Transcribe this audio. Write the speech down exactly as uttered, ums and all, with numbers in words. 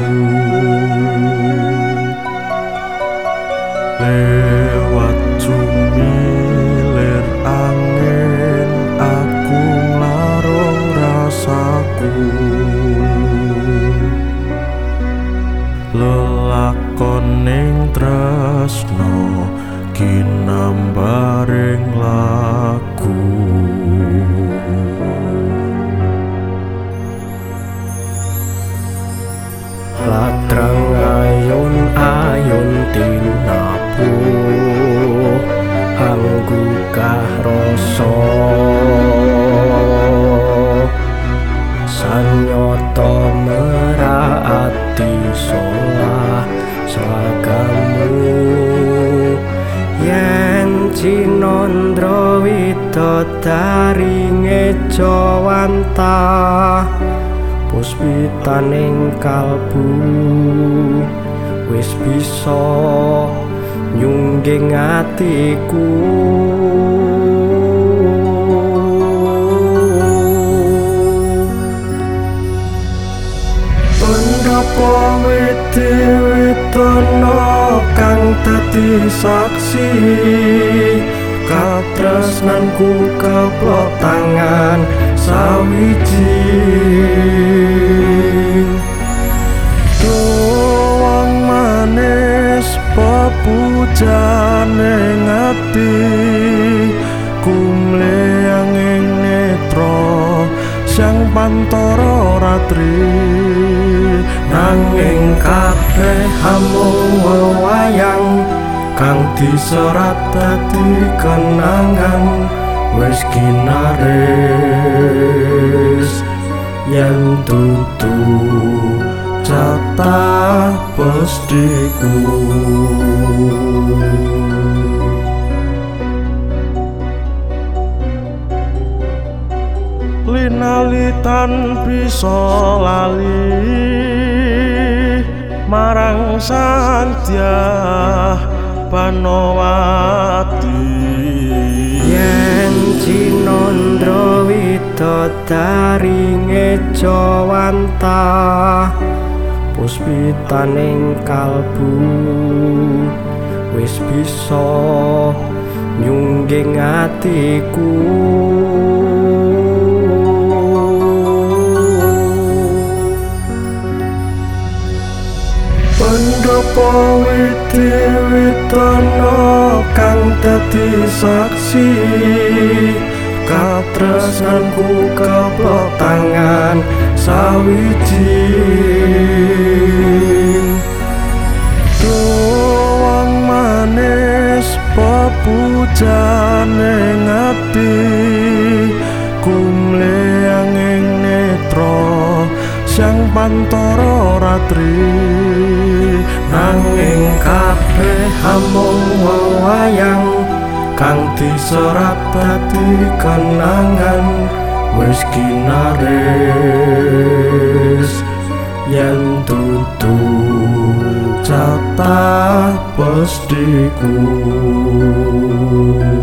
rasaku. Lewat cumilir angin aku nglarung rasaku. Lelakoning tresno kinambaring laku. Ladrang ayun-ayun tinapu anggukah rasa sanyata merati solah slagamu yen cinandra widodari ngejawantah puspitaning kalbu wis bisa nyungging atiku. Pendapa witi-witono kang dadi saksi katresnanku keplok tangan sawiji. Doang manis pepujane ngati kumleyang ing netra sang pantara ratri. Nanging kabeh hamung wewayang kang diserat dadi kenangan wis ginaris yen dudu jatah pesdiku. Linalitan bisa lali marang Santyah Panowati. Yen cinandra widodari ngejawantah puspitaning kalbu wis bisa nyungging atiku. Pendapa witi-witono kang dadi saksi katresnanku keplok tangan sawiji. Doang manis pepujane ngati kumleyang ing netra sang pantara ratri. Nanging kabeh hamung wewayang kang diserat dadi kenangan wis ginaris yen dudu jatah pesdiku.